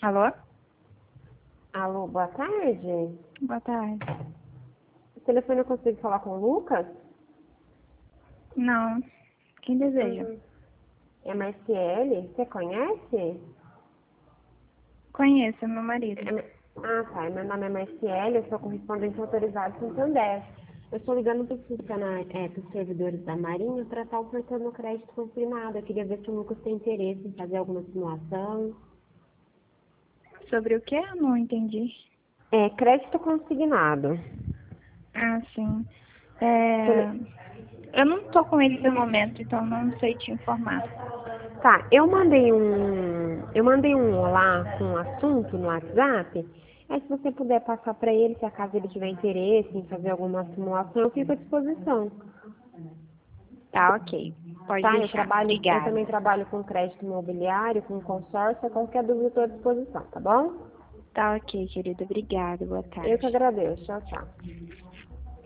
Alô? Alô, boa tarde. Boa tarde. O telefone eu consigo falar com o Lucas? Não. Quem deseja? É Marciele? Você conhece? Conheço, é meu marido. Ah, tá. Meu nome é Marciele, eu sou correspondente autorizado do Santander. Eu estou ligando para os servidores da Marinha para estar ofertando o crédito consignado. Eu queria ver se o Lucas tem interesse em fazer alguma simulação. Sobre o que? Eu não entendi. É, crédito consignado. Ah, sim. Você- Eu não tô com ele no momento, então não sei te informar. Tá, eu mandei um olá com um assunto no WhatsApp. Aí se você puder passar para ele, se acaso ele tiver interesse em fazer alguma simulação, eu fico à disposição. Tá, ok. Pode Tá? deixar. Eu Obrigada. também trabalho com crédito imobiliário, com consórcio, qualquer dúvida eu estou à disposição, tá bom? Tá, ok, querida. Obrigada. Boa Eu que tarde. agradeço. Tchau, tchau.